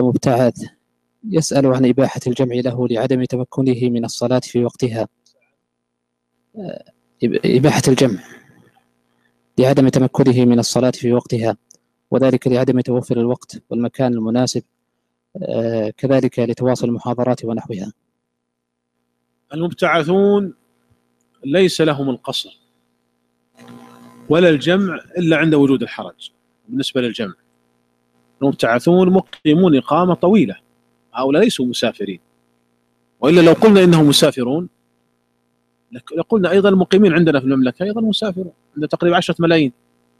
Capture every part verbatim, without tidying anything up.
المبتعث يسأل عن إباحة الجمع له لعدم تمكنه من الصلاة في وقتها. إباحة الجمع لعدم تمكنه من الصلاة في وقتها، وذلك لعدم توفر الوقت والمكان المناسب، كذلك لتواصل المحاضرات ونحوها. المبتعثون ليس لهم القصر ولا الجمع إلا عند وجود الحرج. بالنسبة للجمع، المبتعثون مقيمون إقامة طويلة، هؤلاء ليسوا مسافرين، وإلا لو قلنا إنهم مسافرون لقلنا أيضا المقيمين عندنا في المملكة أيضا مسافرون، عندنا تقريبا عشرة ملايين،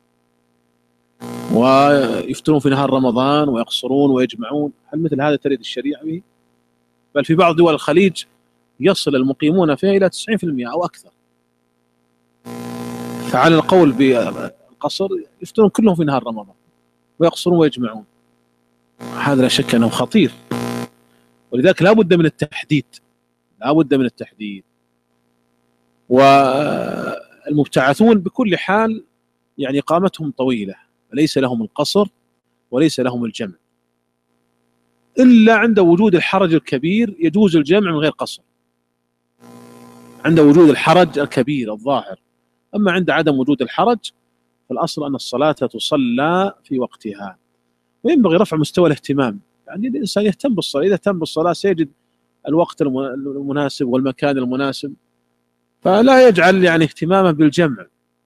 ويفترون في نهار رمضان ويقصرون ويجمعون. هل مثل هذا تريد الشريعة به؟ بل في بعض دول الخليج يصل المقيمون فيها إلى تسعين بالمئة أو أكثر. فعلى القول بالقصر يفترون كلهم في نهار رمضان ويقصرون ويجمعون، هذا لا شك أنه خطير، ولذلك لا بد من التحديد، لا بد من التحديد. والمبتعثون بكل حال يعني إقامتهم طويلة، ليس لهم القصر وليس لهم الجمع، إلا عند وجود الحرج الكبير يجوز الجمع من غير قصر، عند وجود الحرج الكبير الظاهر. أما عند عدم وجود الحرج فالأصل أن الصلاة تصلى في وقتها. وينبغي رفع مستوى الاهتمام، يعني الإنسان يهتم بالصلاة، إذا اهتم بالصلاة سيجد الوقت المناسب والمكان المناسب، فلا يجعل يعني اهتماما بالجمع،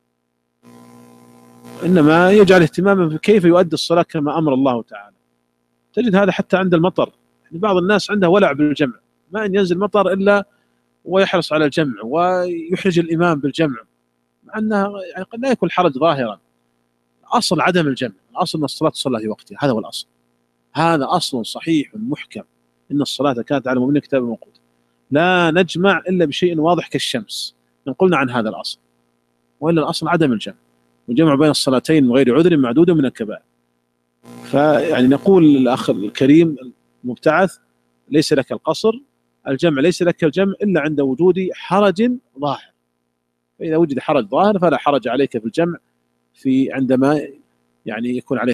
إنما يجعل اهتماما بكيف يؤدي الصلاة كما أمر الله تعالى. تجد هذا حتى عند المطر، يعني بعض الناس عنده ولع بالجمع، ما أن ينزل مطر إلا ويحرص على الجمع ويحرج الإمام بالجمع، مع أنه يعني قد لا يكون الحرج ظاهرا. أصل عدم الجمع، الأصل أن الصلاة تصلى في وقتها، هذا هو الأصل، هذا أصل صحيح محكم، إن الصلاة كانت على المؤمنين كتابا موقوتا، لا نجمع إلا بشيء واضح كالشمس إن قلنا عن هذا الأصل، وإلا الأصل عدم الجمع، والجمع بين الصلاتين من غير عذر معدود من الكبائر. فيعني نقول للأخ الكريم المبتعث ليس لك القصر، الجمع ليس لك الجمع إلا عند وجود حرج ظاهر، فإذا وجد حرج ظاهر فلا حرج عليك في الجمع في عندما يعني يكون عليك